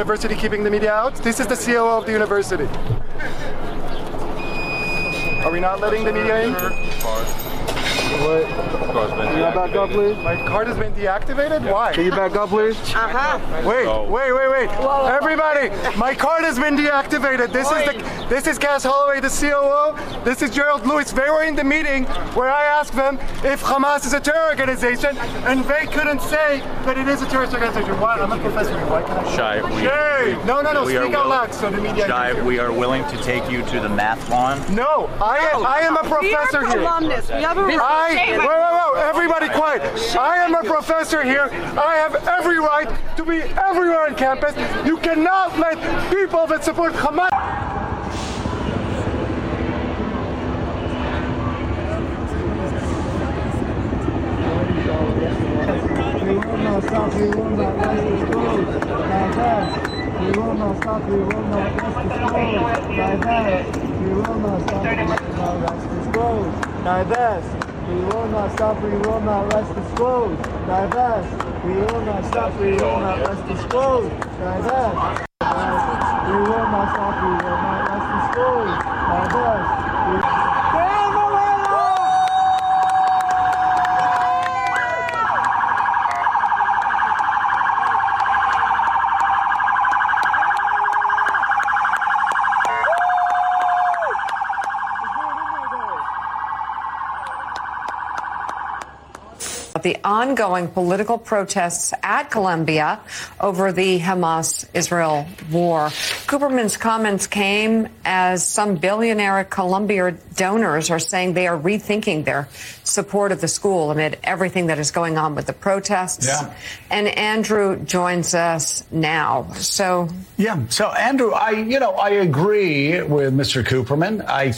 university keeping the media out? This is the COO of the university. Are we not letting the media in? What? Can you back up, please? My card has been deactivated? Why? Can you back up, please? Wait. Everybody, my card has been deactivated. This is Cass Holloway, the COO. This is Gerald Lewis. They were in the meeting where I asked them if Hamas is a terror organization, and they couldn't say that it is a terrorist organization. Why? I'm a professor. Why can I? Shai, No. Speak out loud so the media Shai, can hear. we are willing to take you to the math lawn. No, I am a professor here. We have a Whoa, everybody quiet. I am a professor here. I have every right to be everywhere on campus. You cannot let people that support Hamas. We will not stop, we will not rest the schools. We will not stop, we will not rest the schools. We will not stop, we will not rest the schools. We will not stop, we will not rest the schools. We will not stop, we will not rest the schools. We will not stop, we will not rest the schools. The ongoing political protests at Columbia over the Hamas-Israel war. Cooperman's comments came as some billionaire Columbia donors are saying they are rethinking their support of the school amid everything that is going on with the protests. Yeah. And Andrew joins us now. So Andrew, I agree with Mr. Cooperman. I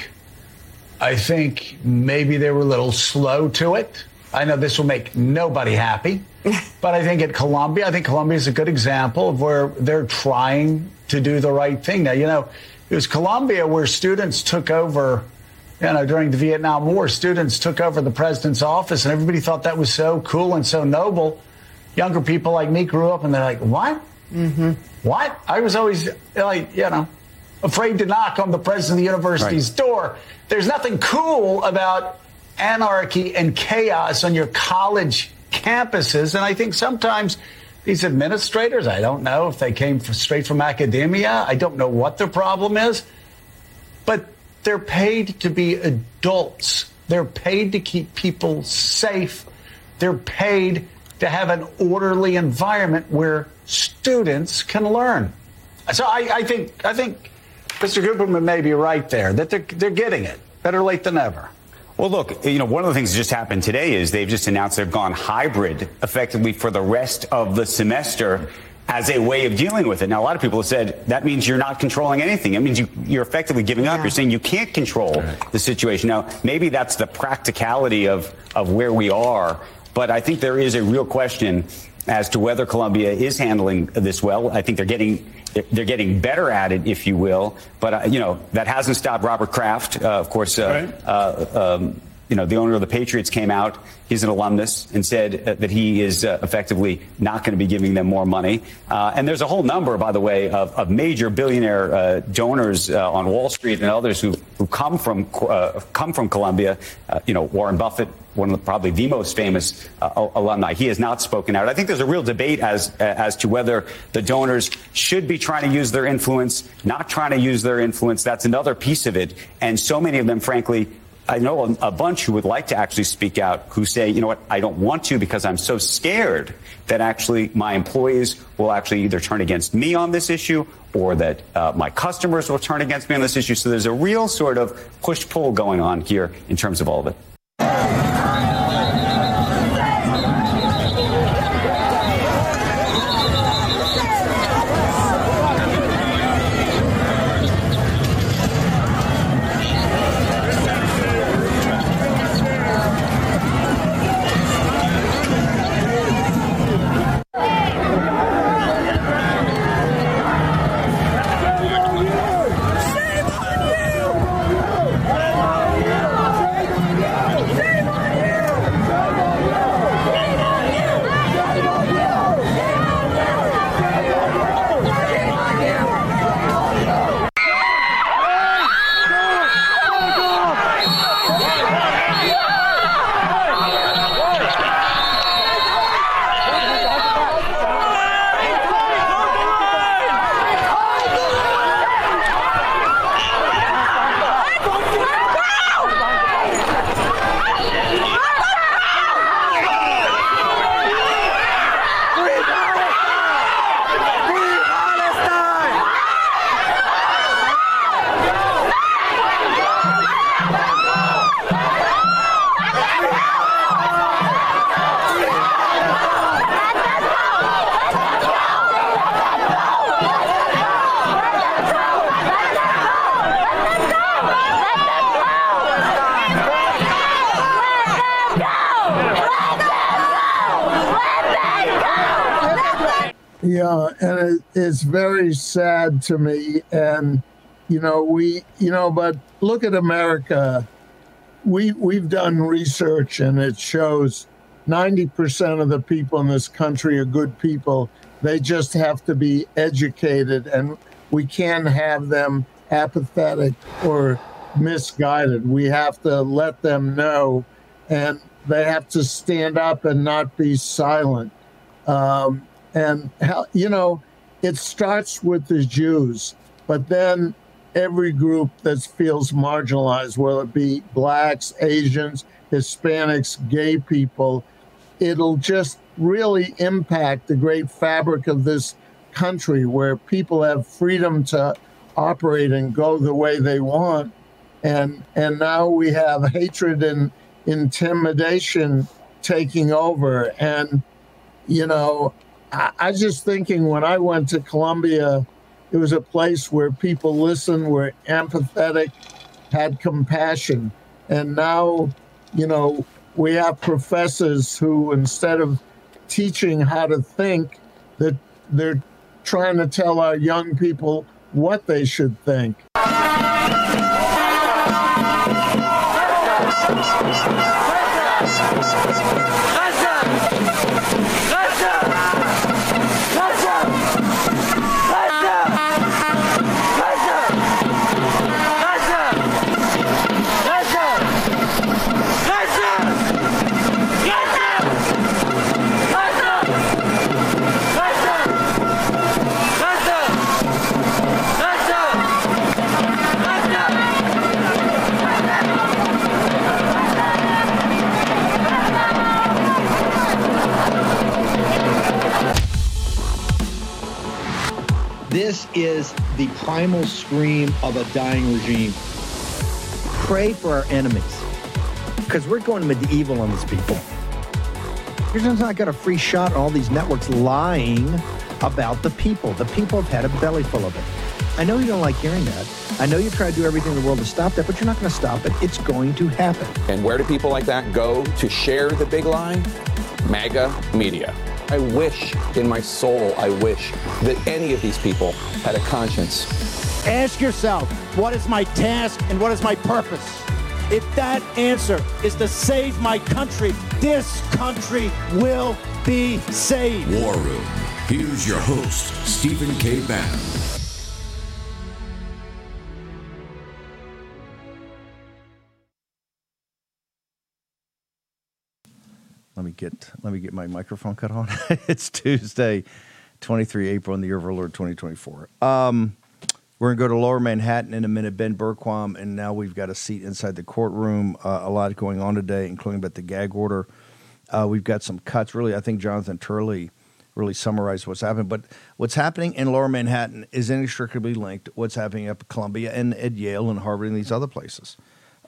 think maybe they were a little slow to it. I know this will make nobody happy, but I think Columbia is a good example of where they're trying to do the right thing. Now, it was Columbia where students took over, during the Vietnam War, students took over the president's office and everybody thought that was so cool and so noble. Younger people like me grew up and they're like, what? Mm-hmm. What? I was always afraid to knock on the president of the university's door. There's nothing cool about anarchy and chaos on your college campuses. And I think sometimes these administrators, I don't know if they came straight from academia. I don't know what their problem is, but they're paid to be adults. They're paid to keep people safe. They're paid to have an orderly environment where students can learn. So I think Mr. Cooperman may be right there, that they're getting it. Better late than never. Well, look, one of the things that just happened today is they've just announced they've gone hybrid effectively for the rest of the semester as a way of dealing with it. Now, a lot of people have said that means you're not controlling anything. It means you're effectively giving up. You're saying you can't control the situation. Now, maybe that's the practicality of where we are. But I think there is a real question as to whether Columbia is handling this well. I think they're getting better at it, if you will. But, that hasn't stopped Robert Kraft. Of course, the owner of the Patriots came out. He's an alumnus and said that he is effectively not going to be giving them more money. And there's a whole number, by the way, of major billionaire donors on Wall Street and others who come from Columbia. Warren Buffett, one of probably the most famous alumni. He has not spoken out. I think there's a real debate as to whether the donors should be trying to use their influence, not trying to use their influence. That's another piece of it. And so many of them, frankly, I know a bunch who would like to actually speak out, who say, you know what, I don't want to because I'm so scared that actually my employees will actually either turn against me on this issue or that my customers will turn against me on this issue. So there's a real sort of push-pull going on here in terms of all of it. and it's very sad to me. And, but look at America. We've done research, and it shows 90% of the people in this country are good people. They just have to be educated, and we can't have them apathetic or misguided. We have to let them know, and they have to stand up and not be silent. It starts with the Jews, but then every group that feels marginalized, whether it be blacks, Asians, Hispanics, gay people, it'll just really impact the great fabric of this country, where people have freedom to operate and go the way they want. And now we have hatred and intimidation taking over. And, I just thinking when I went to Columbia, it was a place where people listened, were empathetic, had compassion. And now, we have professors who, instead of teaching how to think, that they're trying to tell our young people what they should think. This is the primal scream of a dying regime. Pray for our enemies, because we're going medieval on these people. You're just not got a free shot on all these networks lying about the people. The people have had a belly full of it. I know you don't like hearing that. I know you try to do everything in the world to stop that, but you're not going to stop it. It's going to happen. And where do people like that go to share the big lie? MAGA media. I wish in my soul, I wish that any of these people had a conscience. Ask yourself, what is my task and what is my purpose? If that answer is to save my country, this country will be saved. War Room. Here's your host, Stephen K. Bannon. Let me get my microphone cut on. It's Tuesday, 23 April in the year of our Lord 2024. We're going to go to Lower Manhattan in a minute. Ben Bergquam, and now we've got a seat inside the courtroom. A lot going on today, including about the gag order. We've got some cuts. Really, I think Jonathan Turley really summarized what's happening. But what's happening in Lower Manhattan is inextricably linked to what's happening up at Columbia and at Yale and Harvard and these other places.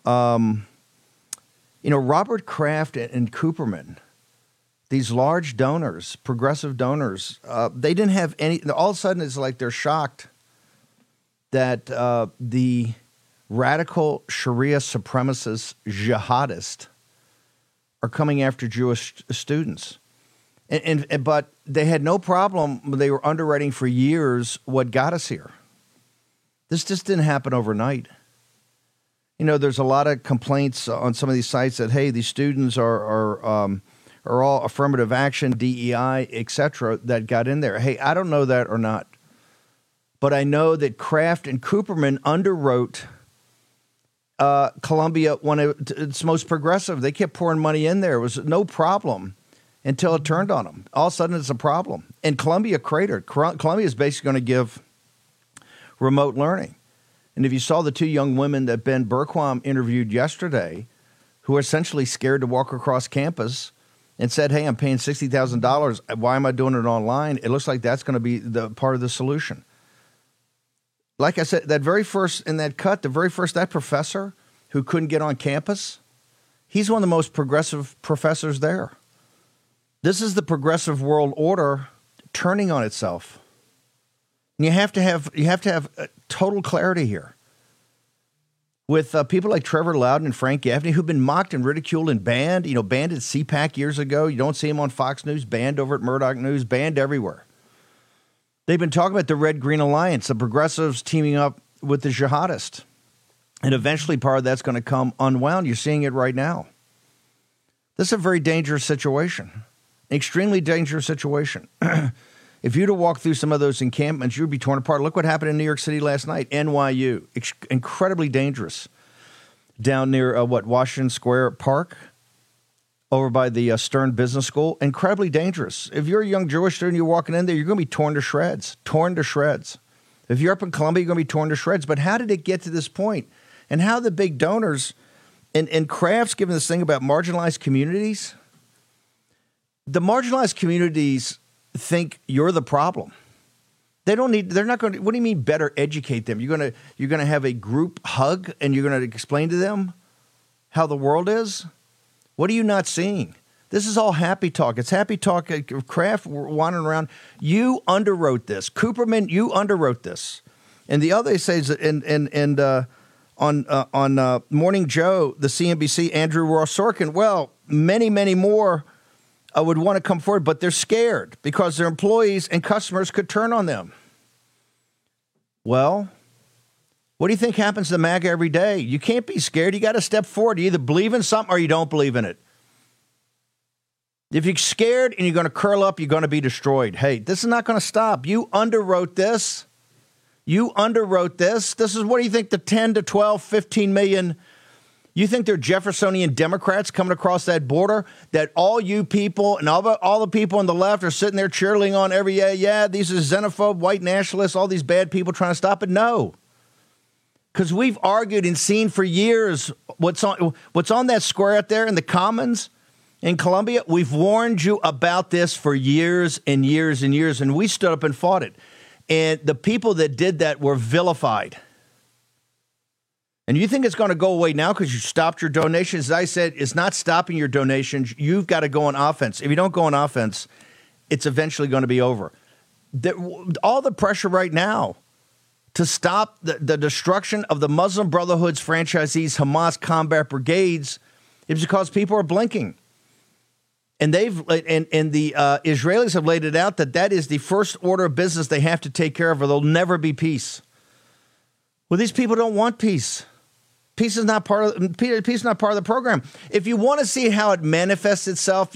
Robert Kraft and Cooperman, these large donors, progressive donors, they didn't have any. All of a sudden, it's like they're shocked that the radical Sharia supremacist jihadists are coming after Jewish students. But they had no problem. They were underwriting for years what got us here. This just didn't happen overnight. There's a lot of complaints on some of these sites that, hey, these students are all affirmative action, DEI, et cetera, that got in there. Hey, I don't know that or not. But I know that Kraft and Cooperman underwrote Columbia when it's most progressive. They kept pouring money in there. It was no problem until it turned on them. All of a sudden, it's a problem. And Columbia cratered. Columbia is basically going to give remote learning. And if you saw the two young women that Ben Bergquam interviewed yesterday, who are essentially scared to walk across campus and said, hey, I'm paying $60,000. Why am I doing it online? It looks like that's going to be the part of the solution. Like I said, that professor who couldn't get on campus, he's one of the most progressive professors there. This is the progressive world order turning on itself. And you have to have total clarity here. With people like Trevor Loudon and Frank Gaffney, who've been mocked and ridiculed and banned, banned at CPAC years ago. You don't see him on Fox News, banned over at Murdoch News, banned everywhere. They've been talking about the Red Green Alliance, the progressives teaming up with the jihadists. And eventually part of that's going to come unwound. You're seeing it right now. This is a very dangerous situation, an extremely dangerous situation. If you were to walk through some of those encampments, you'd be torn apart. Look what happened in New York City last night, NYU. Incredibly dangerous. Down near, Washington Square Park, over by the Stern Business School. Incredibly dangerous. If you're a young Jewish student, you're walking in there, you're going to be torn to shreds. Torn to shreds. If you're up in Colombia, you're going to be torn to shreds. But how did it get to this point? And how the big donors, and Kraft's given this thing about marginalized communities. The marginalized communities think you're the problem. They're not going to, what do you mean better educate them? You're going to have a group hug and you're going to explain to them how the world is? What are you not seeing? This is all happy talk. It's happy talk. Kraft wandering around. You underwrote this. Cooperman, you underwrote this. And the other says, on Morning Joe, the CNBC, Andrew Ross Sorkin, well, many, many more would want to come forward, but they're scared because their employees and customers could turn on them. Well, what do you think happens to MAGA every day? You can't be scared. You got to step forward. You either believe in something or you don't believe in it. If you're scared and you're going to curl up, you're going to be destroyed. Hey, this is not going to stop. You underwrote this. You underwrote this. This is, what do you think, the 10 to 12, 15 million, you think they're Jeffersonian Democrats coming across that border, that all you people and all the people on the left are sitting there cheerleading on every, these are xenophobe, white nationalists, all these bad people trying to stop it? No. Because we've argued and seen for years what's on that square out there in the Commons in Colombia. We've warned you about this for years and years and years, and we stood up and fought it. And the people that did that were vilified. And you think it's going to go away now because you stopped your donations? As I said, it's not stopping your donations. You've got to go on offense. If you don't go on offense, it's eventually going to be over. All the pressure right now to stop the destruction of the Muslim Brotherhood's franchisees, Hamas combat brigades, is because people are blinking. And the Israelis have laid it out that is the first order of business they have to take care of, or there'll never be peace. Well, these people don't want peace. Peace is not part of the program. If you want to see how it manifests itself,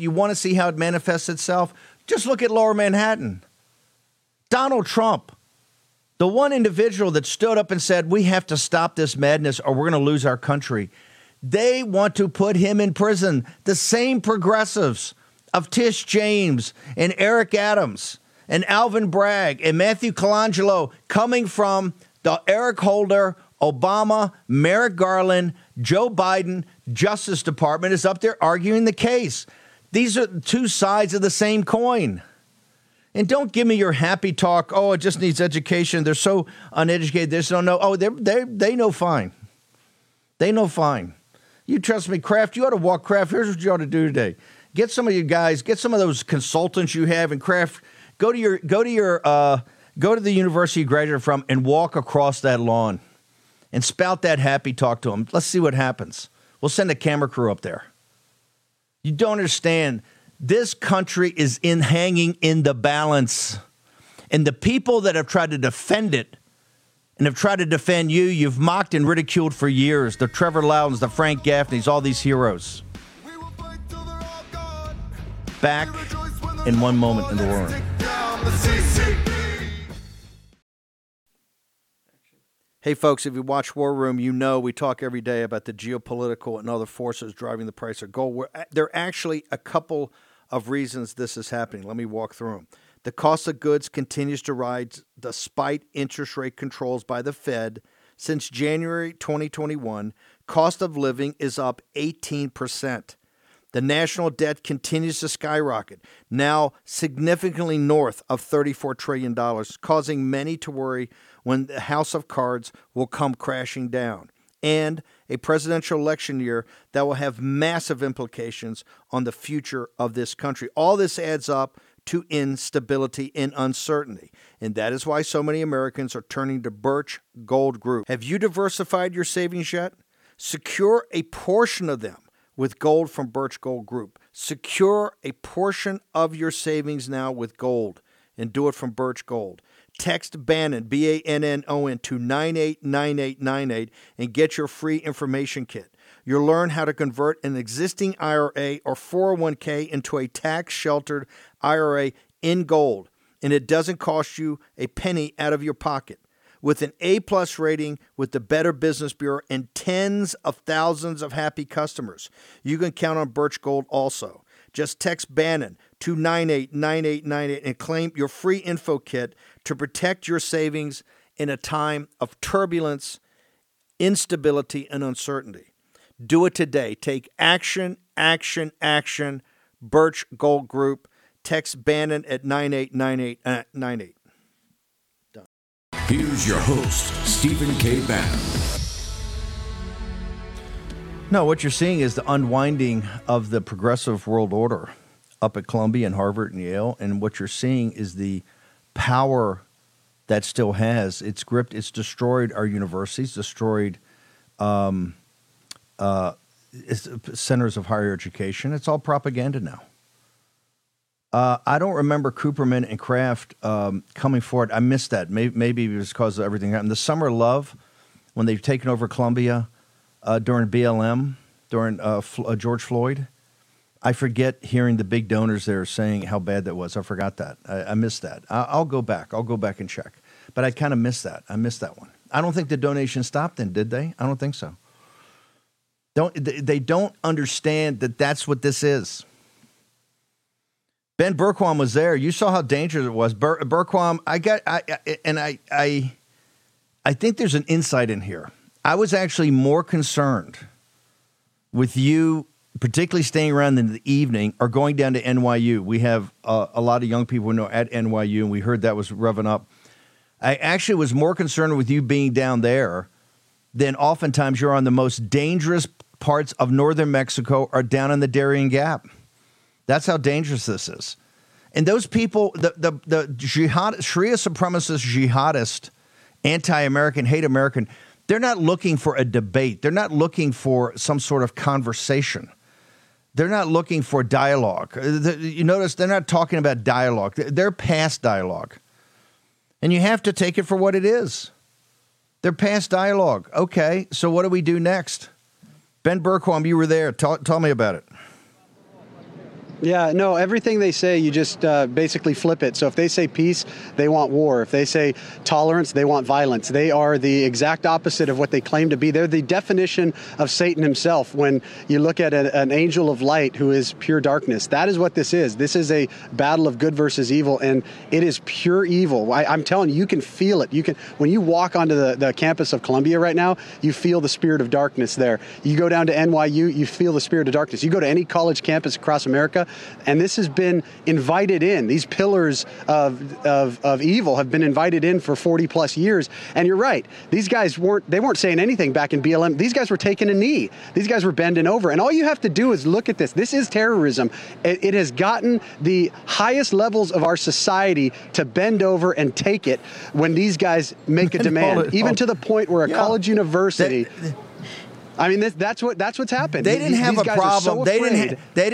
just look at Lower Manhattan. Donald Trump, the one individual that stood up and said, we have to stop this madness or we're going to lose our country. They want to put him in prison. The same progressives of Tish James and Eric Adams and Alvin Bragg and Matthew Colangelo, coming from the Eric Holder, Obama, Merrick Garland, Joe Biden, Justice Department, is up there arguing the case. These are two sides of the same coin. And don't give me your happy talk. Oh, it just needs education. They're so uneducated. They just don't know. Oh, they know fine. They know fine. You trust me, Kraft. You ought to walk Kraft. Here's what you ought to do today. Get some of you guys. Get some of those consultants you have in Kraft. Go to the university you graduated from and walk across that lawn and spout that happy talk to them. Let's see what happens. We'll send a camera crew up there. You don't understand. This country is hanging in the balance. And the people that have tried to defend it and have tried to defend you, you've mocked and ridiculed for years. The Trevor Loudons, the Frank Gaffneys, all these heroes. Back in one moment in the war room. Hey, folks, if you watch War Room, you know we talk every day about the geopolitical and other forces driving the price of gold. There are actually a couple of reasons this is happening. Let me walk through them. The cost of goods continues to rise despite interest rate controls by the Fed. Since January 2021, cost of living is up 18%. The national debt continues to skyrocket, now significantly north of $34 trillion, causing many to worry when the house of cards will come crashing down. And a presidential election year that will have massive implications on the future of this country. All this adds up to instability and uncertainty. And that is why so many Americans are turning to Birch Gold Group. Have you diversified your savings yet? Secure a portion of them with gold from Birch Gold Group. Secure a portion of your savings now with gold and do it from Birch Gold. Text Bannon, Bannon, to 989898 and get your free information kit. You'll learn how to convert an existing IRA or 401k into a tax-sheltered IRA in gold, and it doesn't cost you a penny out of your pocket. With an A-plus rating with the Better Business Bureau and tens of thousands of happy customers, you can count on Birch Gold also. Just text Bannon to 989898 and claim your free info kit to protect your savings in a time of turbulence, instability, and uncertainty. Do it today. Take action, action, action. Birch Gold Group. Text Bannon at 989898. Here's your host, Stephen K. Bannon. No, what you're seeing is the unwinding of the progressive world order up at Columbia and Harvard and Yale. And what you're seeing is the power that still has its grip. It's destroyed our universities, destroyed centers of higher education. It's all propaganda now. I don't remember Cooperman and Kraft coming forward. I missed that. Maybe it was because of everything happened. The Summer of Love, when they've taken over Columbia during BLM, during George Floyd, I forget hearing the big donors there saying how bad that was. I forgot that. I missed that. I'll go back. I'll go back and check. But I kind of missed that. I missed that one. I don't think the donation stopped then, did they? I don't think so. They don't understand that that's what this is. Ben Bergquam was there. You saw how dangerous it was. Bergquam, I think there's an insight in here. I was actually more concerned with you, particularly staying around in the evening or going down to NYU. We have a lot of young people who know at NYU, and we heard that was revving up. I actually was more concerned with you being down there than oftentimes you're on the most dangerous parts of northern Mexico or down in the Darien Gap. That's how dangerous this is. And those people, the jihad, Sharia supremacist, jihadist, anti-American, hate American, they're not looking for a debate. They're not looking for some sort of conversation. They're not looking for dialogue. You notice they're not talking about dialogue. They're past dialogue. And you have to take it for what it is. They're past dialogue. Okay, so what do we do next? Ben Bergquam, you were there. Tell me about it. Yeah, no, everything they say, you just basically flip it. So if they say peace, they want war. If they say tolerance, they want violence. They are the exact opposite of what they claim to be. They're the definition of Satan himself. When you look at an angel of light who is pure darkness, that is what this is. This is a battle of good versus evil, and it is pure evil. I'm telling you, you can feel it. You can, when you walk onto the campus of Columbia right now, you feel the spirit of darkness there. You go down to NYU, you feel the spirit of darkness. You go to any college campus across America, and this has been invited in. These pillars of evil have been invited in for 40 plus years. And you're right. These guys weren't saying anything back in BLM. These guys were taking a knee. These guys were bending over. And all you have to do is look at this. This is terrorism. It has gotten the highest levels of our society to bend over and take it when these guys make a demand, even to the point where a college university. I mean, that's what's happened. They didn't have a problem. They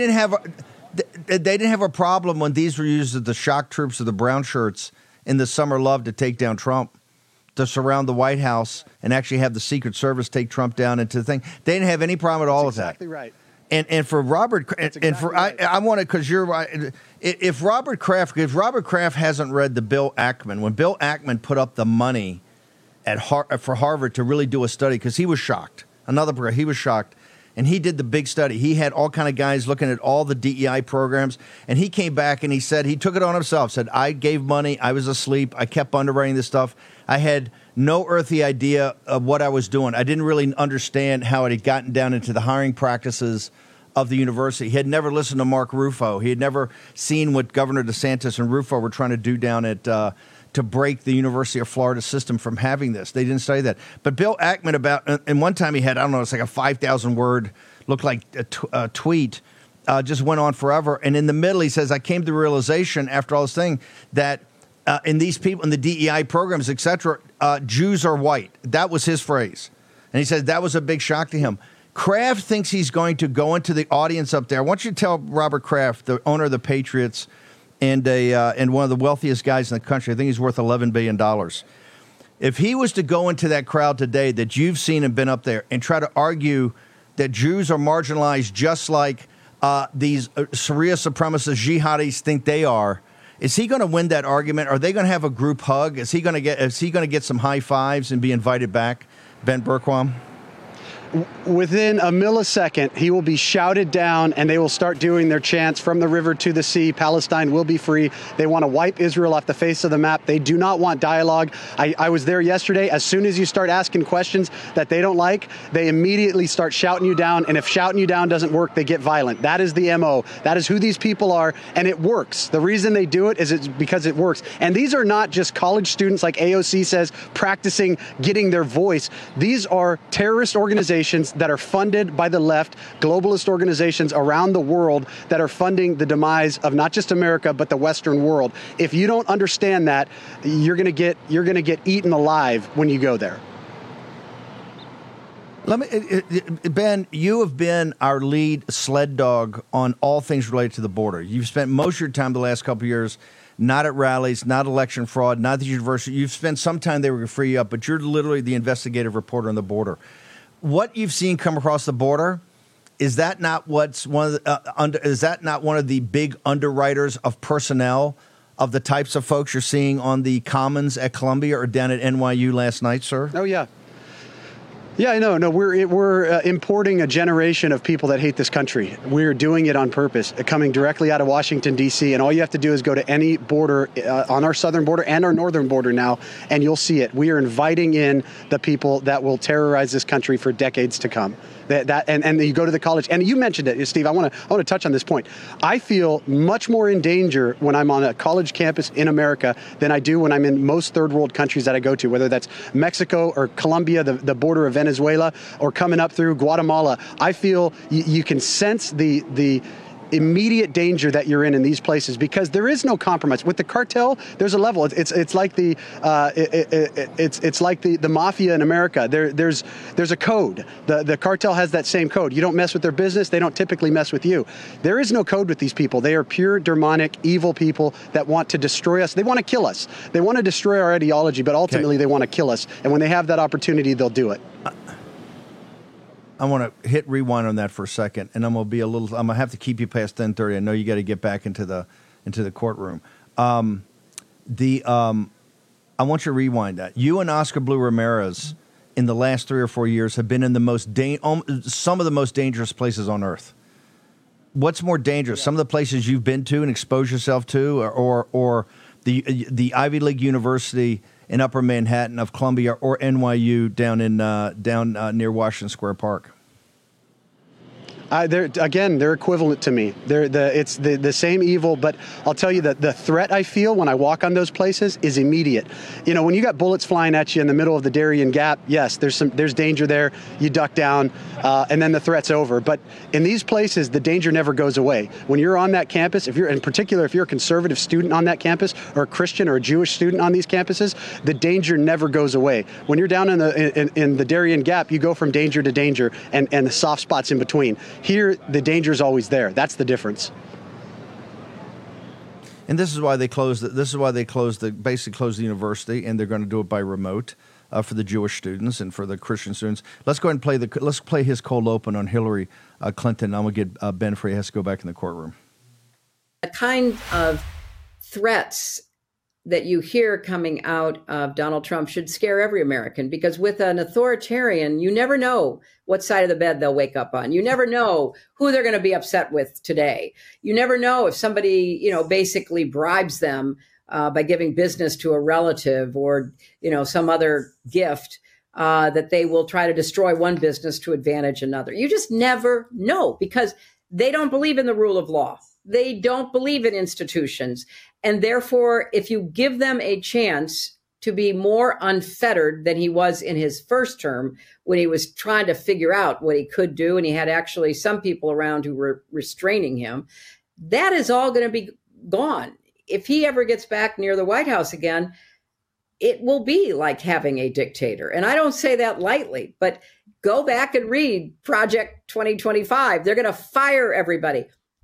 didn't have a problem when these were used as the shock troops of the brown shirts in the Summer of Love to take down Trump, to surround the White House and actually have the Secret Service take Trump down into the thing. They didn't have any problem at all with that. Exactly right. And for Robert, I want to, because you're right. If Robert Kraft hasn't read the Bill Ackman, when Bill Ackman put up the money for Harvard to really do a study, because he was shocked. He was shocked. And he did the big study. He had all kind of guys looking at all the DEI programs. And he came back and he said, he took it on himself, said, I gave money. I was asleep. I kept underwriting this stuff. I had no earthly idea of what I was doing. I didn't really understand how it had gotten down into the hiring practices of the university. He had never listened to Mark Ruffo. He had never seen what Governor DeSantis and Ruffo were trying to do down at to break the University of Florida system from having this. They didn't study that. But Bill Ackman and one time he had, I don't know, it's like a 5,000 word, looked like a tweet, just went on forever. And in the middle, he says, I came to the realization after all this thing that in these people, in the DEI programs, et cetera, Jews are white. That was his phrase. And he said that was a big shock to him. Kraft thinks he's going to go into the audience up there. I want you to tell Robert Kraft, the owner of the Patriots, and one of the wealthiest guys in the country. I think he's worth $11 billion. If he was to go into that crowd today that you've seen and been up there and try to argue that Jews are marginalized just like these Sharia supremacist jihadis think they are, is he going to win that argument? Are they going to have a group hug? Is he going to get some high fives and be invited back, Ben Bergquam? Within a millisecond, he will be shouted down, and they will start doing their chants from the river to the sea. Palestine will be free. They want to wipe Israel off the face of the map. They do not want dialogue. I was there yesterday. As soon as you start asking questions that they don't like, they immediately start shouting you down. And if shouting you down doesn't work, they get violent. That is the MO. That is who these people are, and it works. The reason they do it is it's because it works. And these are not just college students, like AOC says, practicing getting their voice. These are terrorist organizations that are funded by the left, globalist organizations around the world that are funding the demise of not just America, but the Western world. If you don't understand that, you're going to get eaten alive when you go there. Ben, you have been our lead sled dog on all things related to the border. You've spent most of your time the last couple of years not at rallies, not election fraud, not at the university. You've spent some time there to free you up, but you're literally the investigative reporter on the border. What you've seen come across the border, is that not what's one of is that not one of the big underwriters of personnel of the types of folks you're seeing on the commons at Columbia or down at NYU last night, sir? Oh, yeah. Yeah, I know. No, we're importing a generation of people that hate this country. We're doing it on purpose, coming directly out of Washington, D.C., and all you have to do is go to any border on our southern border and our northern border now, and you'll see it. We are inviting in the people that will terrorize this country for decades to come. And you go to the college, and you mentioned it, Steve. I want to touch on this point. I feel much more in danger when I'm on a college campus in America than I do when I'm in most third world countries that I go to, whether that's Mexico or Colombia, the border of Venezuela, or coming up through Guatemala. I feel you can sense the immediate danger that you're in these places because there is no compromise with the cartel. There's a level. It's like the mafia in America. There's a code. The cartel has that same code. You don't mess with their business. They don't typically mess with you. There is no code with these people. They are pure demonic, evil people that want to destroy us. They want to kill us. They want to destroy our ideology, but ultimately they want to kill us. And when they have that opportunity, they'll do it. I want to hit rewind on that for a second, and I'm gonna have to keep you past 10:30. I know you got to get back into the courtroom. I want you to rewind that. You and Oscar Blue Ramirez in the last 3 or 4 years have been in the some of the most dangerous places on earth. What's more dangerous? Some of the places you've been to and exposed yourself to, or the Ivy League University in Upper Manhattan of Columbia, or NYU down near Washington Square Park? They're equivalent to me. It's the same evil, but I'll tell you that the threat I feel when I walk on those places is immediate. You know, when you got bullets flying at you in the middle of the Darien Gap, yes, there's danger there. You duck down, and then the threat's over. But in these places, the danger never goes away. When you're on that campus, if you're a conservative student on that campus, or a Christian or a Jewish student on these campuses, the danger never goes away. When you're down in the Darien Gap, you go from danger to danger, and the soft spots in between. Here, the danger is always there. That's the difference. And this is why they closed basically closed the university, and they're going to do it by remote for the Jewish students and for the Christian students. Let's go ahead and let's play his cold open on Hillary Clinton. I'm going to get Ben Free has to go back in the courtroom. The kind of threats that you hear coming out of Donald Trump should scare every American, because with an authoritarian, you never know what side of the bed they'll wake up on. You never know who they're going to be upset with today. You never know if somebody, basically bribes them by giving business to a relative or, some other gift that they will try to destroy one business to advantage another. You just never know, because they don't believe in the rule of law. They don't believe in institutions. And therefore, if you give them a chance to be more unfettered than he was in his first term, when he was trying to figure out what he could do, and he had actually some people around who were restraining him, that is all going to be gone. If he ever gets back near the White House again, it will be like having a dictator. And I don't say that lightly, but go back and read Project 2025. They're going to fire everybody.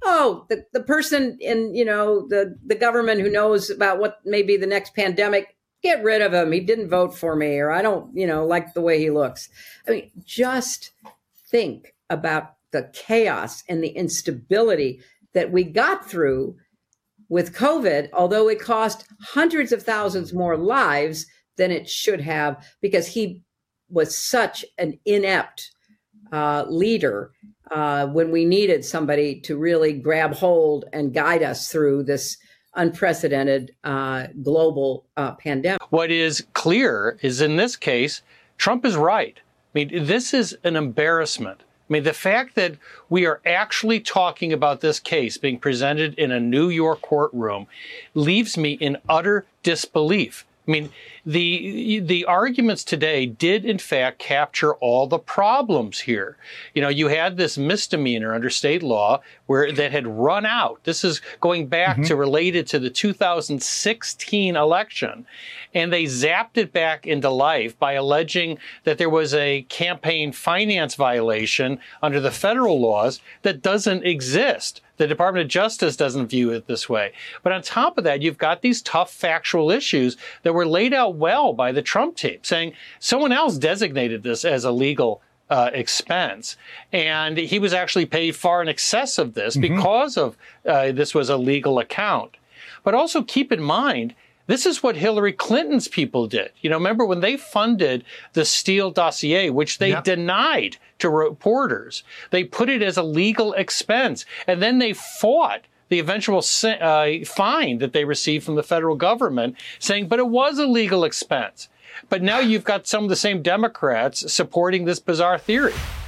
oh, the person in, the government who knows about what may be the next pandemic, get rid of him. He didn't vote for me, or I don't, like the way he looks. I mean, just think about the chaos and the instability that we got through with COVID, although it cost hundreds of thousands more lives than it should have, because he was such an inept leader when we needed somebody to really grab hold and guide us through this unprecedented global pandemic. What is clear is, in this case, Trump is right. I mean, this is an embarrassment. I mean, the fact that we are actually talking about this case being presented in a New York courtroom leaves me in utter disbelief. I mean, the arguments today did, in fact, capture all the problems here. You had this misdemeanor under state law that had run out. This is going back to related to the 2016 election. And they zapped it back into life by alleging that there was a campaign finance violation under the federal laws that doesn't exist. The Department of Justice doesn't view it this way. But on top of that, you've got these tough factual issues that were laid out well by the Trump team, saying someone else designated this as a legal expense. And he was actually paid far in excess of this because of this was a legal account. But also keep in mind, this is what Hillary Clinton's people did. Remember when they funded the Steele dossier, which they denied to reporters, they put it as a legal expense. And then they fought the eventual fine that they received from the federal government, saying, but it was a legal expense. But now you've got some of the same Democrats supporting this bizarre theory.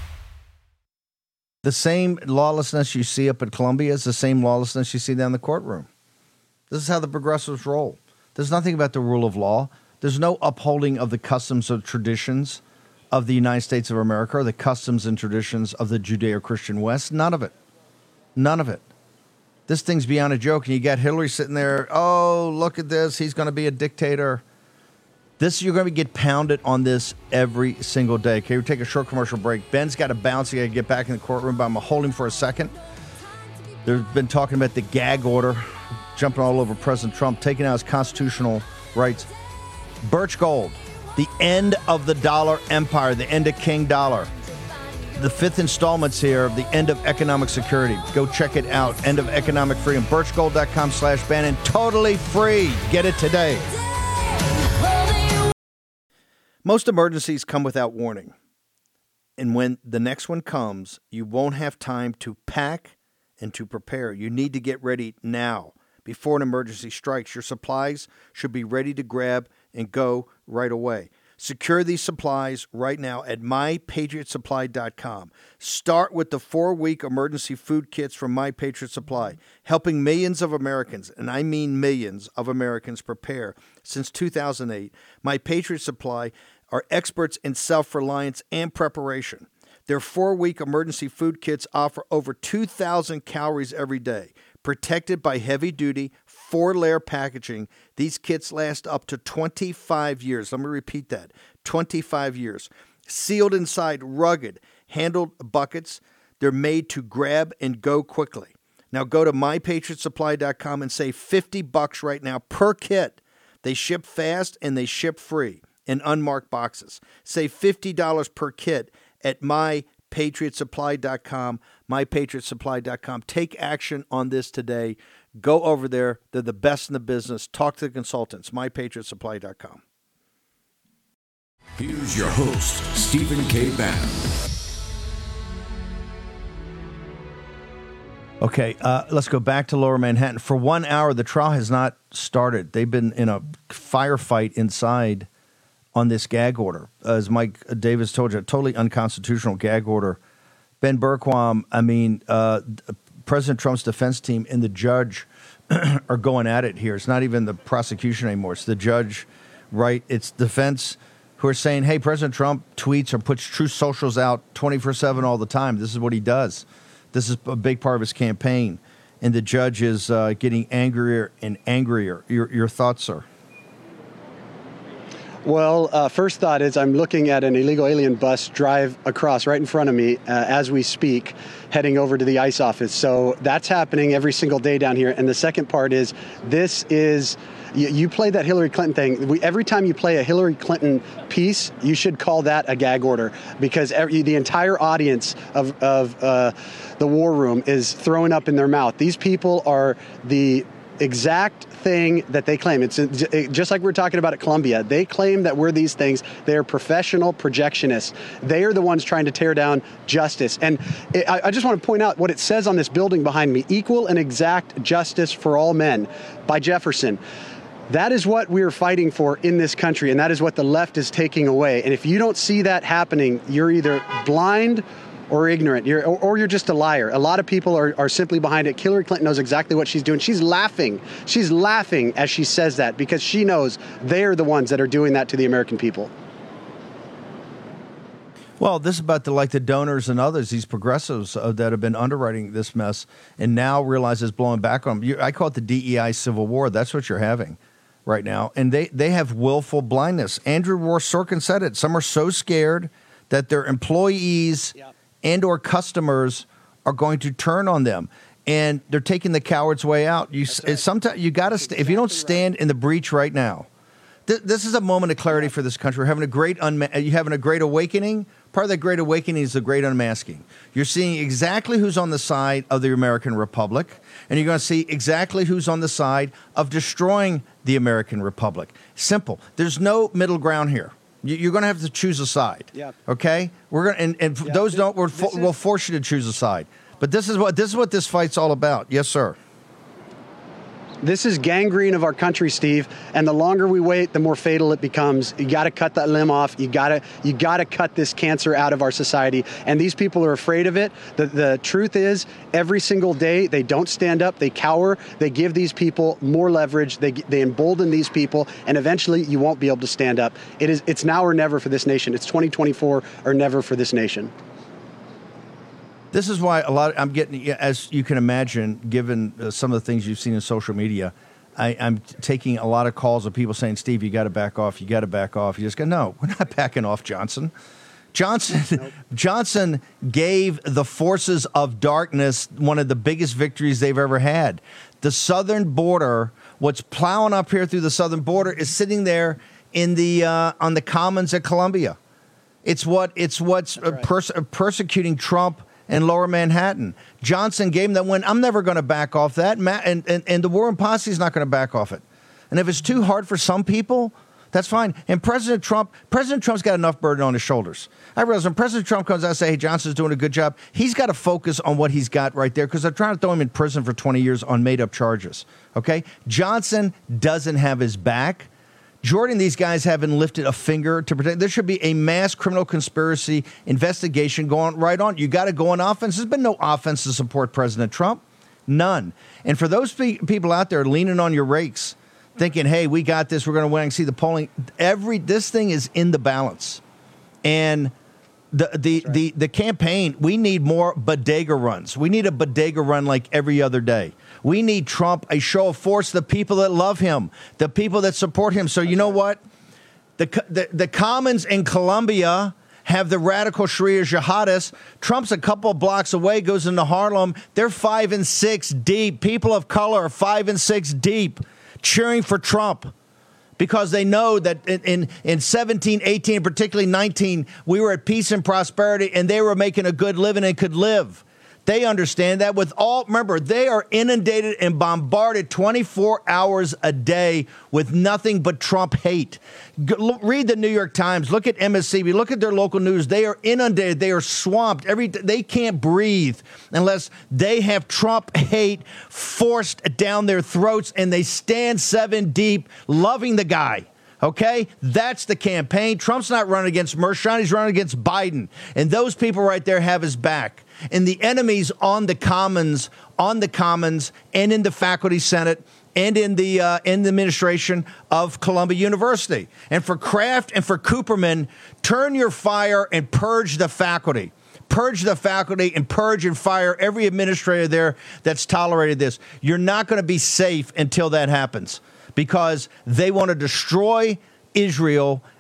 The same lawlessness you see up at Columbia is the same lawlessness you see down in the courtroom. This is how the progressives roll. There's nothing about the rule of law. There's no upholding of the customs or traditions of the United States of America or the customs and traditions of the Judeo-Christian West. None of it. None of it. This thing's beyond a joke. And you got Hillary sitting there, oh, look at this. He's going to be a dictator. You're going to get pounded on this every single day. Okay, we'll take a short commercial break. Ben's got to bounce. He got to get back in the courtroom, but I'm going to hold him for a second. They've been talking about the gag order, jumping all over President Trump, taking out his constitutional rights. Birch Gold, the end of the dollar empire, the end of King Dollar. The fifth installment's here, the end of economic security. Go check it out, end of economic freedom. Birchgold.com/Bannon, totally free. Get it today. Most emergencies come without warning. And when the next one comes, you won't have time to pack and to prepare. You need to get ready now. Before an emergency strikes, your supplies should be ready to grab and go right away. Secure these supplies right now at MyPatriotSupply.com. Start with the 4-week emergency food kits from My Patriot Supply, helping millions of Americans, and I mean millions of Americans, prepare. Since 2008, My Patriot Supply are experts in self-reliance and preparation. Their 4-week emergency food kits offer over 2,000 calories every day. Protected by heavy-duty, 4-layer packaging, these kits last up to 25 years. Let me repeat that, 25 years. Sealed inside rugged, handled buckets. They're made to grab and go quickly. Now go to MyPatriotSupply.com and save $50 right now per kit. They ship fast and they ship free in unmarked boxes. Save $50 per kit at MyPatriotSupply.com, MyPatriotSupply.com. Take action on this today. Go over there. They're the best in the business. Talk to the consultants, MyPatriotSupply.com. Here's your host, Stephen K. Bannon. Okay, let's go back to Lower Manhattan. For 1 hour, the trial has not started. They've been in a firefight inside on this gag order. As Mike Davis told you, a totally unconstitutional gag order. Ben Bergquam, President Trump's defense team and the judge are going at it here. It's not even the prosecution anymore. It's the judge, right? It's defense who are saying, hey, President Trump tweets or puts Truth Socials out 24/7 all the time. This is what he does. This is a big part of his campaign. And the judge is getting angrier and angrier. Your thoughts, sir? Well, first thought is I'm looking at an illegal alien bus drive across right in front of me as we speak, heading over to the ICE office. So that's happening every single day down here. And the second part is this is, you play that Hillary Clinton thing. Every time you play a Hillary Clinton piece, you should call that a gag order, because the entire audience of the war room is throwing up in their mouth. These people are the exact thing that they claim. It's just like we were talking about at Columbia. They claim that we're these things. They're professional projectionists. They are the ones trying to tear down justice. And I just want to point out what it says on this building behind me: equal and exact justice for all men, by Jefferson. That is what we're fighting for in this country, and that is what the left is taking away. And if you don't see that happening, you're either blind or ignorant, or you're just a liar. A lot of people are simply behind it. Hillary Clinton knows exactly what she's doing. She's laughing. She's laughing as she says that, because she knows they're the ones that are doing that to the American people. Well, this is about the donors and others, these progressives that have been underwriting this mess and now realize it's blowing back on them. I call it the DEI civil war. That's what you're having right now. And they have willful blindness. Andrew Rohr-Sorkin said it. Some are so scared that their employees and or customers are going to turn on them, and they're taking the coward's way out. Sometimes you got to if you don't stand in the breach right now. This is a moment of clarity for this country. We're having you're having a great awakening. Part of that great awakening is the great unmasking. You're seeing exactly who's on the side of the American Republic, and you're going to see exactly who's on the side of destroying the American Republic. Simple. There's no middle ground here. You're going to have to choose a side. Yeah. Okay. We're going and those don't. We'll force you to choose a side. But this is what this fight's all about. Yes, sir. This is gangrene of our country, Steve. And the longer we wait, the more fatal it becomes. You got to cut that limb off. You got to cut this cancer out of our society. And these people are afraid of it. The truth is, every single day they don't stand up. They cower. They give these people more leverage. They embolden ththese people, and eventually you won't be able to stand up. It's now or never for this nation. It's 2024 or never for this nation. This is why I'm getting, as you can imagine, given some of the things you've seen in social media, I'm taking a lot of calls of people saying, Steve, you got to back off. You got to back off. You just go, no, we're not backing off, Johnson. Johnson gave the forces of darkness one of the biggest victories they've ever had. The southern border, what's plowing up here through the southern border, is sitting there in on the commons at Columbia. It's what's persecuting Trump and Lower Manhattan. Johnson gave him that win. I'm never going to back off that. And the War Room Posse is not going to back off it. And if it's too hard for some people, that's fine. And President Trump's got enough burden on his shoulders. I realize when President Trump comes out and says, hey, Johnson's doing a good job, he's got to focus on what he's got right there, because they're trying to throw him in prison for 20 years on made-up charges. Okay? Johnson doesn't have his back. Jordan, these guys haven't lifted a finger to protect. There should be a mass criminal conspiracy investigation going right on. You got to go on offense. There's been no offense to support President Trump. None. And for those people out there leaning on your rakes, thinking, hey, we got this, we're going to win, see the polling. This thing is in the balance. And the campaign, we need more bodega runs. We need a bodega run like every other day. We need Trump, a show of force, the people that love him, the people that support him. So you know what? The Commons in Columbia have the radical Sharia jihadists. Trump's a couple of blocks away, goes into Harlem. They're 5 and 6 deep. People of color are 5 and 6 deep cheering for Trump, because they know that in 17, 18, particularly 19, we were at peace and prosperity, and they were making a good living and could live. They understand that. Remember, they are inundated and bombarded 24 hours a day with nothing but Trump hate. Read the New York Times. Look at MSNBC. Look at their local news. They are inundated. They are swamped. They can't breathe unless they have Trump hate forced down their throats, and they stand 7 deep, loving the guy. Okay? That's the campaign. Trump's not running against Mershon. He's running against Biden. And those people right there have his back. And the enemies on the commons, and in the faculty senate, and in the administration of Columbia University. And for Kraft and for Cooperman, turn your fire and purge the faculty. Purge the faculty and purge and fire every administrator there that's tolerated this. You're not going to be safe until that happens, because they want to destroy Israel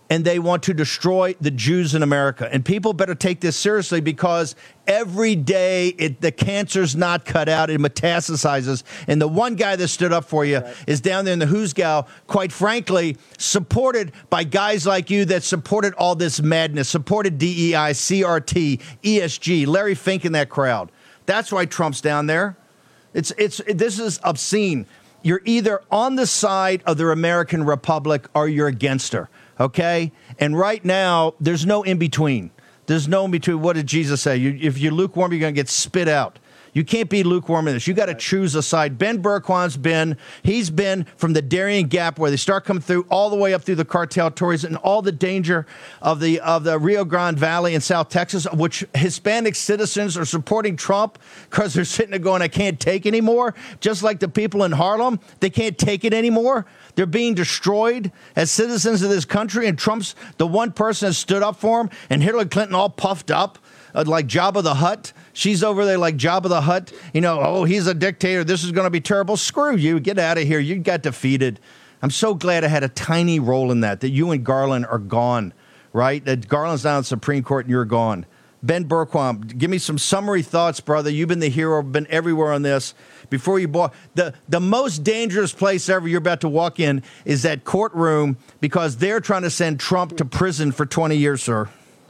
and they want to destroy the Jews in America. And people better take this seriously, because every day the cancer's not cut out. It metastasizes. And the one guy that stood up for you is down there in the Hoosgow, quite frankly, supported by guys like you that supported all this madness, supported DEI, CRT, ESG, Larry Fink in that crowd. That's why Trump's down there. This is obscene. You're either on the side of the American Republic or you're against her. Okay? And right now, there's no in-between. There's no in-between. What did Jesus say? If you're lukewarm, you're going to get spit out. You can't be lukewarm in this. You got to choose a side. Ben Berquam's he's been from the Darien Gap, where they start coming through, all the way up through the cartel tories and all the danger of the Rio Grande Valley in South Texas, which Hispanic citizens are supporting Trump because they're sitting there going, I can't take anymore. Just like the people in Harlem, they can't take it anymore. They're being destroyed as citizens of this country, and Trump's the one person that stood up for him, and Hillary Clinton all puffed up like Jabba the Hutt. She's over there like Jabba the Hutt. He's a dictator. This is going to be terrible. Screw you. Get out of here. You got defeated. I'm so glad I had a tiny role in that you and Garland are gone, right? That Garland's now in the Supreme Court and you're gone. Ben Berquam, give me some summary thoughts, brother. You've been the hero, been everywhere on this. Before you bought the most dangerous place ever you're about to walk in is that courtroom, because they're trying to send Trump to prison for 20 years, sir.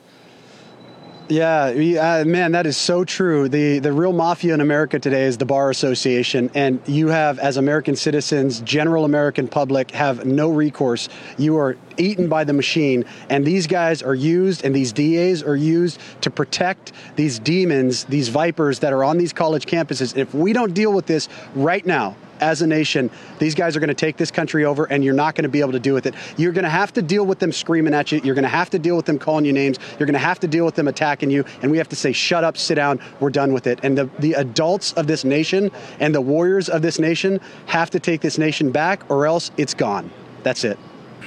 Yeah, man, that is so true. The real mafia in America today is the Bar Association, and you have, as American citizens, general American public, have no recourse. You are eaten by the machine, and these guys are used, and these DAs are used to protect these demons, these vipers that are on these college campuses. And if we don't deal with this right now, as a nation, these guys are going to take this country over, and you're not going to be able to deal with it. You're going to have to deal with them screaming at you. You're going to have to deal with them calling you names. You're going to have to deal with them attacking you. And we have to say, shut up, sit down. We're done with it. And the adults of this nation and the warriors of this nation have to take this nation back, or else it's gone. That's it.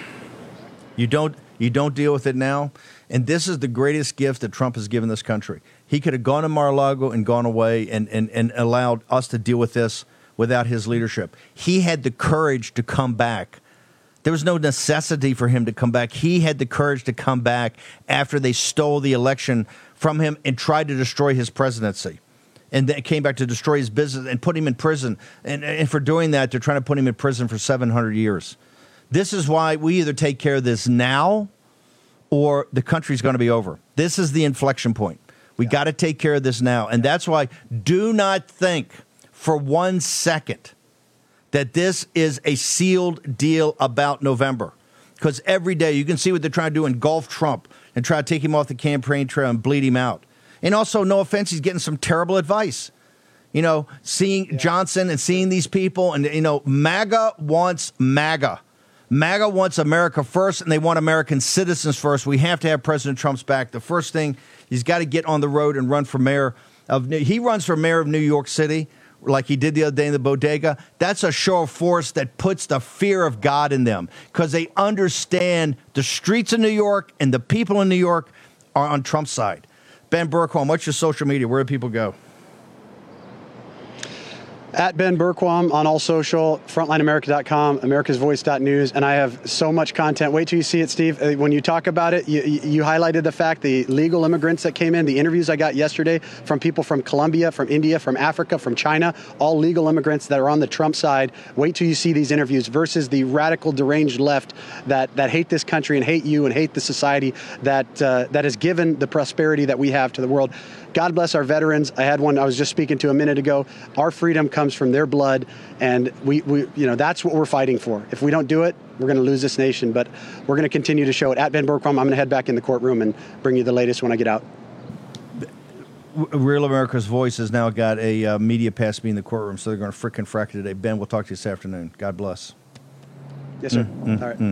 You don't deal with it now. And this is the greatest gift that Trump has given this country. He could have gone to Mar-a-Lago and gone away and allowed us to deal with this without his leadership. He had the courage to come back. There was no necessity for him to come back. He had the courage to come back after they stole the election from him and tried to destroy his presidency. And then came back to destroy his business and put him in prison. And for doing that, they're trying to put him in prison for 700 years. This is why we either take care of this now or the country's going to be over. This is the inflection point. We got to take care of this now. And that's why do not think for 1 second that this is a sealed deal about November. Because every day you can see what they're trying to do, engulf Trump and try to take him off the campaign trail and bleed him out. And also, no offense, he's getting some terrible advice. Seeing Johnson and seeing these people, and, MAGA wants MAGA. MAGA wants America first, and they want American citizens first. We have to have President Trump's back. The first thing, he's got to get on the road and run for mayor of he runs for mayor of New York City, like he did the other day in the bodega. That's a show of force that puts the fear of God in them, because they understand the streets of New York and the people in New York are on Trump's side. Ben Berquam, what's your social media? Where do people go? At Ben Berquam on all social, frontlineamerica.com, americasvoice.news, and I have so much content. Wait till you see it, Steve. When you talk about it, you highlighted the fact the legal immigrants that came in, the interviews I got yesterday from people from Colombia, from India, from Africa, from China, all legal immigrants that are on the Trump side. Wait till you see these interviews versus the radical, deranged left that hate this country and hate you and hate the society that has given the prosperity that we have to the world. God bless our veterans. I had one I was just speaking to a minute ago. Our freedom comes from their blood, and we that's what we're fighting for. If we don't do it, we're going to lose this nation, but we're going to continue to show it. At Ben Berquam, I'm going to head back in the courtroom and bring you the latest when I get out. Real America's Voice has now got a media pass me in the courtroom, so they're going to frickin' frack it today. Ben, we'll talk to you this afternoon. God bless. Yes, sir. All right.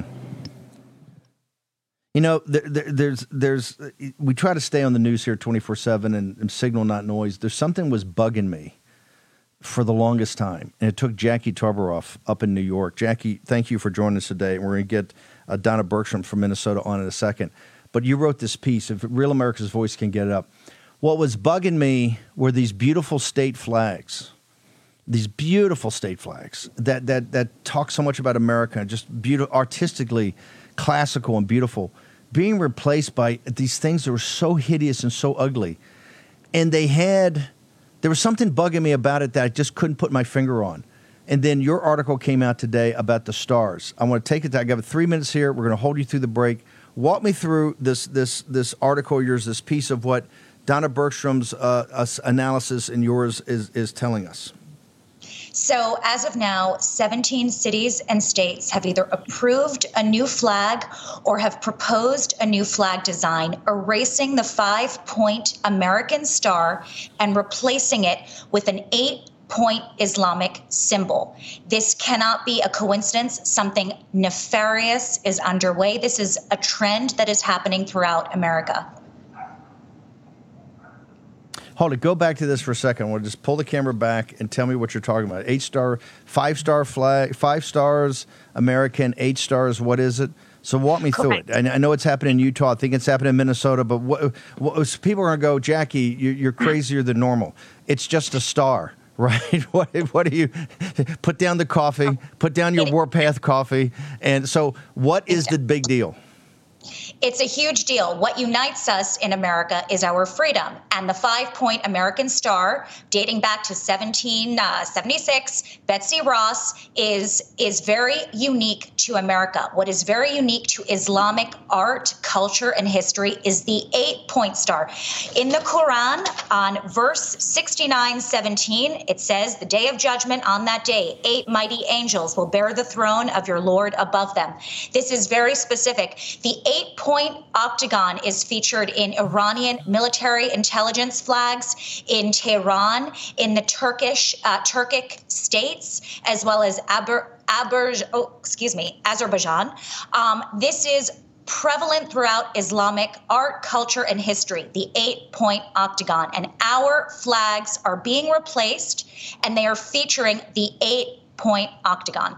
We try to stay on the news here 24/7 and signal, not noise. There's something was bugging me for the longest time, and it took Jackie Tarbaroff up in New York. Jackie, thank you for joining us today. We're going to get Donna Bergstrom from Minnesota on in a second. But you wrote this piece, if Real America's Voice can get it up. What was bugging me were these beautiful state flags. These beautiful state flags that talk so much about America, just beautiful, artistically classical and beautiful. being replaced by these things that were so hideous and so ugly. And there was something bugging me about it that I just couldn't put my finger on. And then your article came out today about the stars. I want to take it. I got 3 minutes here. We're going to hold you through the break. Walk me through this article of yours, this piece of what Donna Bergstrom's analysis and yours is telling us. So as of now, 17 cities and states have either approved a new flag or have proposed a new flag design, erasing the 5-point American star and replacing it with an 8-point Islamic symbol. This cannot be a coincidence. Something nefarious is underway. This is a trend that is happening throughout America. Hold it. Go back to this for a second. We'll just pull the camera back and tell me what you're talking about. 8-star, 5-star flag, 5 stars, American, 8 stars. What is it? So walk me through it. I know it's happening in Utah. I think it's happening in Minnesota. But what people are going to go, Jackie, you're crazier than normal. It's just a star, right? What do you put down the coffee? Put down your Warpath coffee. And so, what is the big deal? It's a huge deal. What unites us in America is our freedom. And the 5-point American star, dating back to 1776, Betsy Ross, is very unique to America. What is very unique to Islamic art, culture, and history is the 8-point star. In the Quran, on verse 69:17, it says, "The day of judgment, on that day, 8 mighty angels will bear the throne of your Lord above them." This is very specific. The 8-point octagon is featured in Iranian military intelligence flags, in Tehran, in the Turkic states, as well as Azerbaijan. This is prevalent throughout Islamic art, culture, and history, the 8-point octagon. And our flags are being replaced, and they are featuring the 8-point octagon.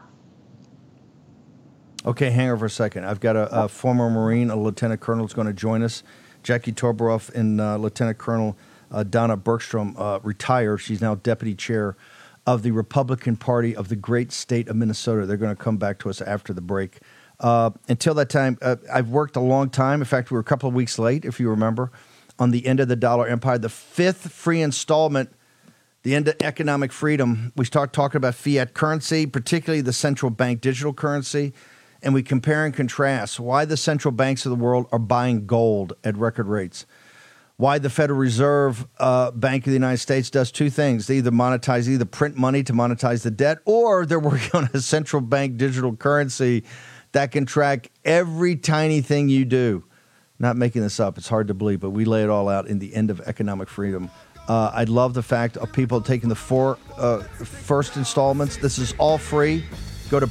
Okay, hang on for a second. I've got a former Marine, a lieutenant colonel, is going to join us. Jackie Toberoff and Lieutenant Colonel Donna Bergstrom retired. She's now deputy chair of the Republican Party of the great state of Minnesota. They're going to come back to us after the break. Until that time, I've worked a long time. In fact, we were a couple of weeks late, if you remember, on the End of the Dollar Empire, the 5th free installment, the End of Economic Freedom. We start talking about fiat currency, particularly the central bank digital currency. And we compare and contrast why the central banks of the world are buying gold at record rates, why the Federal Reserve Bank of the United States does two things. They either print money to monetize the debt, or they're working on a central bank digital currency that can track every tiny thing you do. Not making this up. It's hard to believe, but we lay it all out in the End of Economic Freedom. I love the fact of people taking the 4 first installments. This is all free. Go to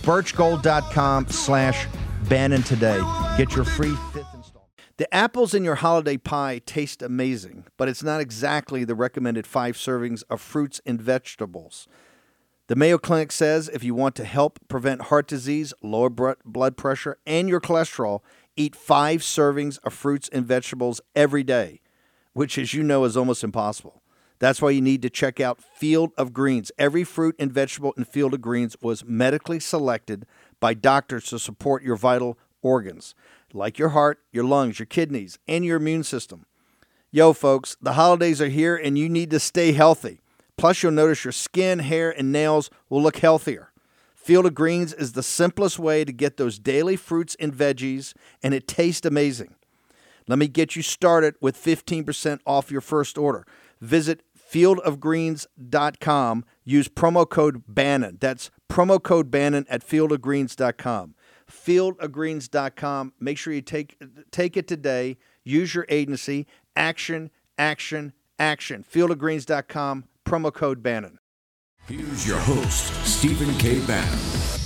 birchgold.com/Bannon today. Get your free 5th installment. The apples in your holiday pie taste amazing, but it's not exactly the recommended 5 servings of fruits and vegetables. The Mayo Clinic says if you want to help prevent heart disease, lower blood pressure, and your cholesterol, eat 5 servings of fruits and vegetables every day, which, as you know, is almost impossible. That's why you need to check out Field of Greens. Every fruit and vegetable in Field of Greens was medically selected by doctors to support your vital organs, like your heart, your lungs, your kidneys, and your immune system. Yo, folks, the holidays are here, and you need to stay healthy. Plus, you'll notice your skin, hair, and nails will look healthier. Field of Greens is the simplest way to get those daily fruits and veggies, and it tastes amazing. Let me get you started with 15% off your first order. Visit fieldofgreens.com. Use promo code Bannon. That's promo code Bannon at fieldofgreens.com. Fieldofgreens.com. Make sure you take it today. Use your agency. Action, action, action. Fieldofgreens.com. Promo code Bannon. Here's your host, Stephen K. Bannon.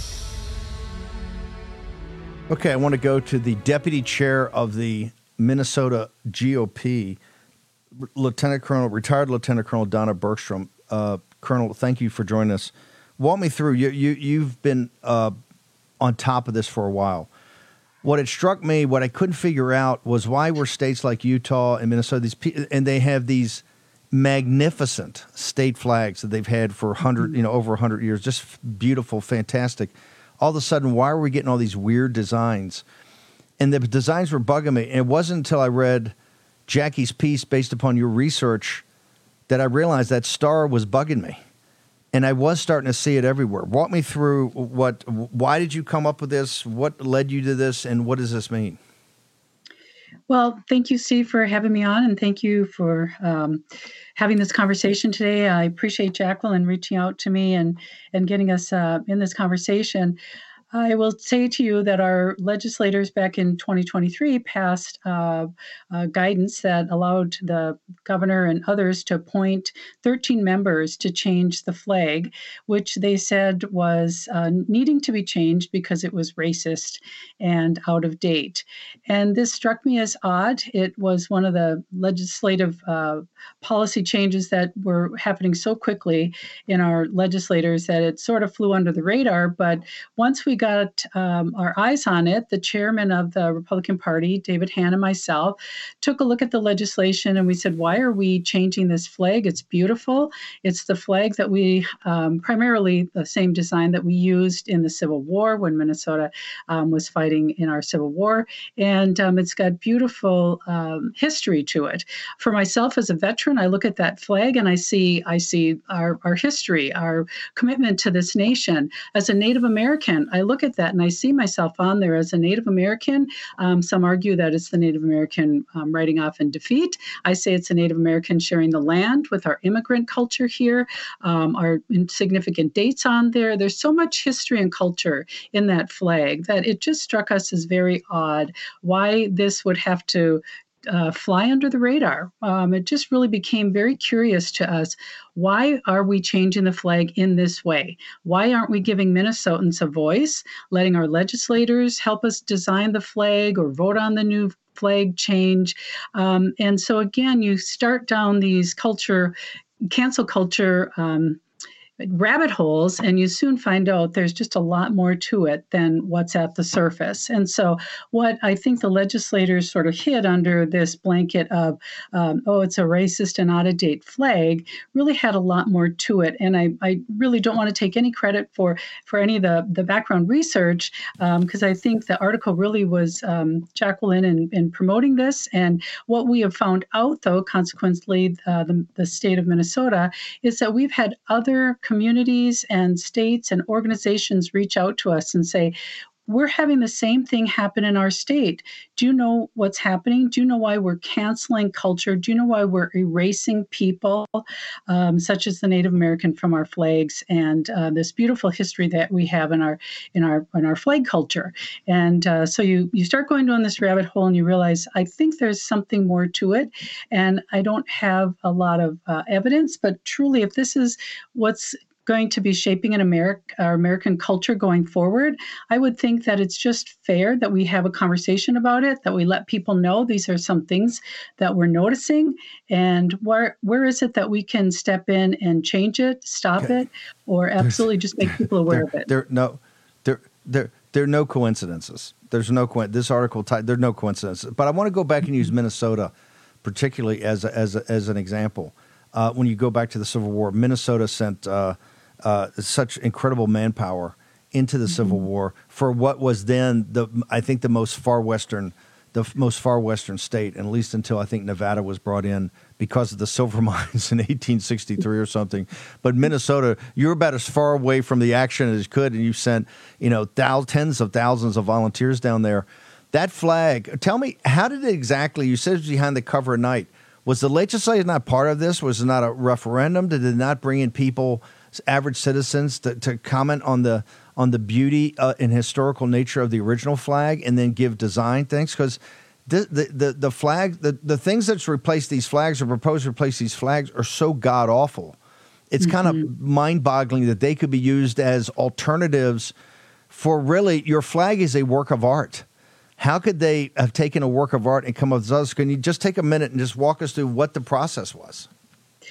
Okay, I want to go to the deputy chair of the Minnesota GOP, retired Lieutenant Colonel Donna Bergstrom. Colonel, thank you for joining us. Walk me through. You've been on top of this for a while. What it struck me, what I couldn't figure out, was why were states like Utah and Minnesota, and they have these magnificent state flags that they've had for over 100 years, just beautiful, fantastic. All of a sudden, why are we getting all these weird designs? and the designs were bugging me. And it wasn't until I read Jackie's piece based upon your research that I realized that star was bugging me. And I was starting to see it everywhere. Walk me through why did you come up with this? What led you to this? And what does this mean? Well, thank you, Steve, for having me on. And thank you for having this conversation today. I appreciate Jacqueline reaching out to me and getting us in this conversation. I will say to you that our legislators back in 2023 passed guidance that allowed the governor and others to appoint 13 members to change the flag, which they said was needing to be changed because it was racist and out of date. And this struck me as odd. It was one of the legislative policy changes that were happening so quickly in our legislators that it sort of flew under the radar. But once we got our eyes on it, the chairman of the Republican Party, David Hann, and myself took a look at the legislation and we said, why are we changing this flag? It's beautiful. It's the flag that we, primarily the same design that we used in the Civil War when Minnesota was fighting in our Civil War. And it's got beautiful history to it. For myself as a veteran, I look at that flag and I see our history, our commitment to this nation. As a Native American, I look at that and I see myself on there as a Native American. Some argue that it's the Native American riding off in defeat. I say it's a Native American sharing the land with our immigrant culture here, our significant dates on there. There's so much history and culture in that flag that it just struck us as very odd why this would have to fly under the radar. It just really became very curious to us. Why are we changing the flag in this way? Why aren't we giving Minnesotans a voice, letting our legislators help us design the flag or vote on the new flag change? And so again, you start down these cancel culture rabbit holes, and you soon find out there's just a lot more to it than what's at the surface. And so what I think the legislators sort of hid under this blanket of, it's a racist and out-of-date flag, really had a lot more to it. And I really don't want to take any credit for any of the background research, because I think the article really was Jacqueline in promoting this. And what we have found out, though, consequently, the state of Minnesota, is that we've had other communities and states and organizations reach out to us and say, we're having the same thing happen in our state. Do you know what's happening? Do you know why we're canceling culture? Do you know why we're erasing people, such as the Native American, from our flags and this beautiful history that we have in our flag culture? And so you start going down this rabbit hole and you realize, I think there's something more to it. And I don't have a lot of evidence, but truly, if this is what's going to be shaping our American culture going forward, I would think that it's just fair that we have a conversation about it, that we let people know these are some things that we're noticing, and where is it that we can step in and change it, stop it, or absolutely just make people aware of it. There are no coincidences. There's no this article. There are no coincidences. But I want to go back and use Minnesota, particularly as an example. When you go back to the Civil War, Minnesota sent such incredible manpower into the Civil War for what was then the most far western state, and at least until I think Nevada was brought in because of the silver mines in 1863 or something. But Minnesota, you're about as far away from the action as you could, and you sent tens of thousands of volunteers down there. That flag, tell me, how did it exactly? You said it was behind the cover of night. Was the legislature not part of this? Was it not a referendum? Did it not bring in people, average citizens, to comment on the beauty and historical nature of the original flag, and then give design things? Because the flag, the things that's replaced these flags or proposed to replace these flags are so god awful. It's kind of mind boggling that they could be used as alternatives for really your flag is a work of art. How could they have taken a work of art and come up with others? Can you just take a minute and just walk us through what the process was?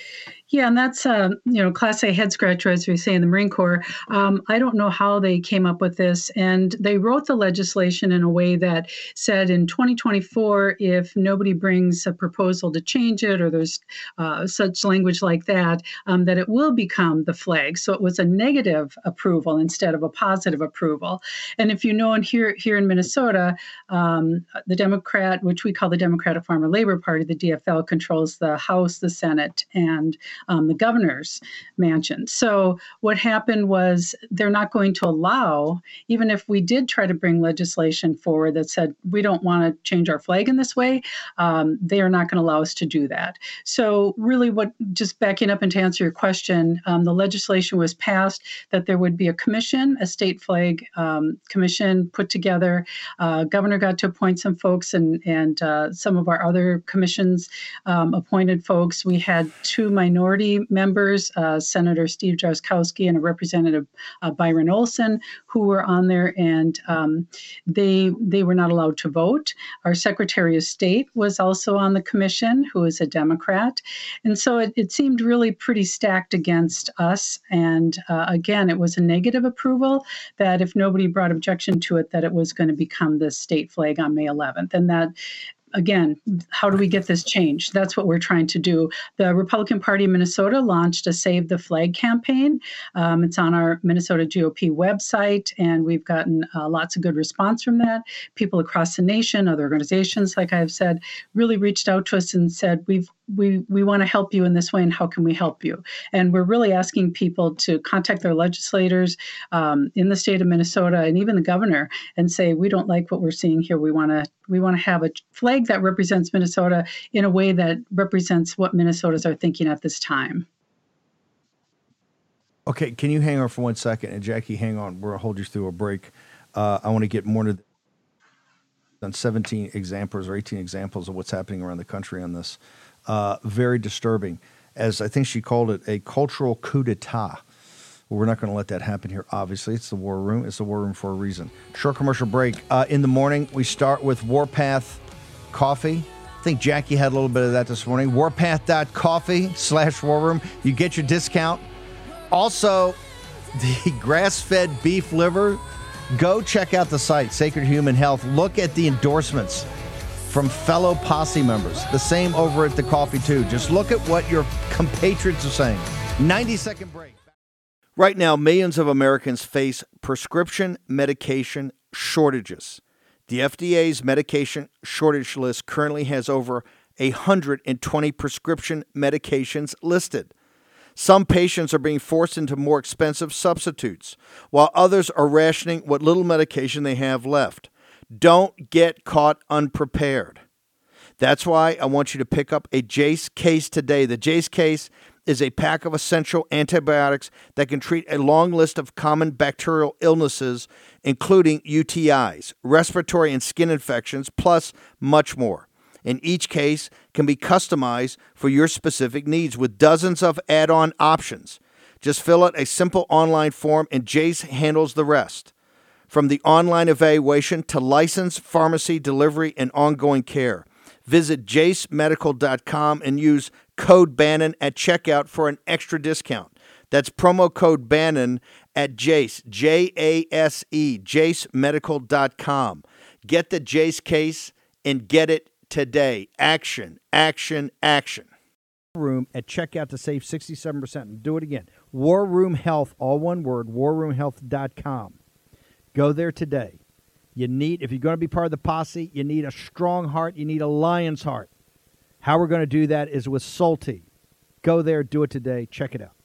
Yeah, and that's Class A head scratcher, as we say in the Marine Corps. I don't know how they came up with this, and they wrote the legislation in a way that said in 2024, if nobody brings a proposal to change it, or there's such language like that, that it will become the flag. So it was a negative approval instead of a positive approval. And if you know, here in Minnesota, the Democrat, which we call the Democratic Farmer Labor Party, the DFL, controls the House, the Senate, and the governor's mansion. So what happened was they're not going to allow, even if we did try to bring legislation forward that said we don't want to change our flag in this way, they are not going to allow us to do that. So really just backing up and to answer your question, the legislation was passed that there would be a commission, a state flag commission put together. Governor got to appoint some folks, and some of our other commissions appointed folks. We had 2 minority members, Senator Steve Jarzkowski and a Representative Byron Olson, who were on there, and they were not allowed to vote. Our Secretary of State was also on the commission, who is a Democrat. And so it seemed really pretty stacked against us. And again, it was a negative approval that if nobody brought objection to it, that it was going to become the state flag on May 11th. And that, again, how do we get this changed? That's what we're trying to do. The Republican Party of Minnesota launched a Save the Flag campaign. It's on our Minnesota GOP website, and we've gotten lots of good response from that. People across the nation, other organizations, like I've said, really reached out to us and said, we want to help you in this way, and how can we help you? And we're really asking people to contact their legislators in the state of Minnesota, and even the governor, and say, we don't like what we're seeing here. We want to have a flag that represents Minnesota in a way that represents what Minnesotans are thinking at this time. Okay, can you hang on for 1 second? And Jackie, hang on. We'll hold you through a break. I want to get more than 17 examples or 18 examples of what's happening around the country on this. Very disturbing. As I think she called it, a cultural coup d'etat. Well, we're not going to let that happen here, obviously. It's the War Room. It's the War Room for a reason. Short commercial break. In the morning, we start with Warpath Coffee. I think Jackie had a little bit of that this morning. Warpath.coffee/War Room. You get your discount. Also, the grass-fed beef liver. Go check out the site, Sacred Human Health. Look at the endorsements from fellow posse members. The same over at the coffee, too. Just look at what your compatriots are saying. 90-second break. Right now, millions of Americans face prescription medication shortages. The FDA's medication shortage list currently has over 120 prescription medications listed. Some patients are being forced into more expensive substitutes, while others are rationing what little medication they have left. Don't get caught unprepared. That's why I want you to pick up a Jase case today. The Jase case is a pack of essential antibiotics that can treat a long list of common bacterial illnesses, including UTIs, respiratory and skin infections, plus much more. And each case can be customized for your specific needs with dozens of add-on options. Just fill out a simple online form and Jase handles the rest. From the online evaluation to licensed pharmacy delivery and ongoing care. Visit JaceMedical.com and use code Bannon at checkout for an extra discount. That's promo code Bannon at Jase, Jase, JaceMedical.com. Get the Jase case and get it today. Action, action, action. Room at checkout to save 67%. Do it again. War Room Health, all one word, warroomhealth.com. Go there today. If you're going to be part of the posse, you need a strong heart. You need a lion's heart. How we're going to do that is with Salty. Go there, do it today. Check it out.